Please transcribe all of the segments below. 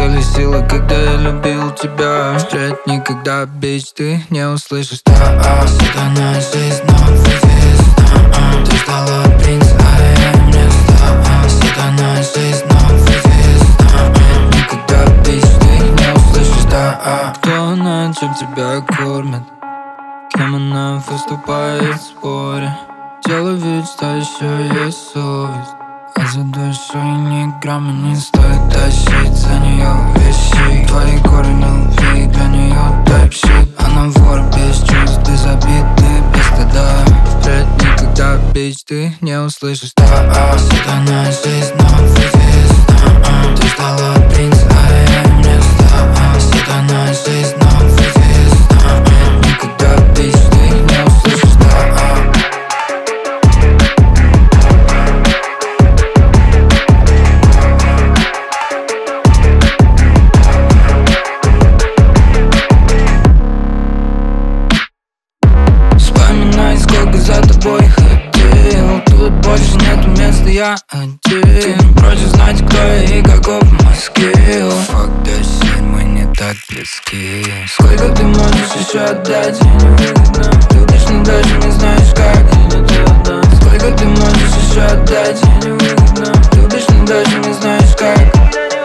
искали силы, когда я любил тебя. Впредь никогда, бич, ты не услышишь. Сатана жизнь, но выйди. Ты стала принц, а я не стала. Сатана жизнь, но выйди. Никогда, бич, ты не услышишь. Кто она, чем тебя кормит? Кем она выступает в споре? Дело ведь, что еще есть совесть. А за душой ни грамма не стоит тащить за нее вещи. Твои корни любви для нее type-shit. Она вор без чувств, безобидный, без стыда. Впредь никогда, бич, ты не услышишь. Сатана жизнь, но выйди. Ты стала принц, а я не стала. Сатана жизнь, но выйди. Никогда, бич, ты не услышишь. Вспоминай, сколько за тобой ходил. Тут больше нету места, я один. Прочь знать, кто я и каков мой скилл. Fuck that shit, мы не так близки. Сколько ты можешь еще отдать, я не выгодно. Любишь, но даже не знаешь как. Сколько ты можешь еще отдать, я не выгодно. Любишь, но даже не знаешь как.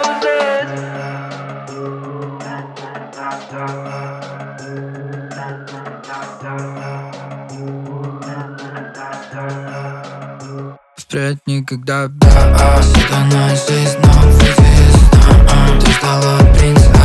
Впредь никогда. Сатана жизнь, но выйди. Ты стала принц,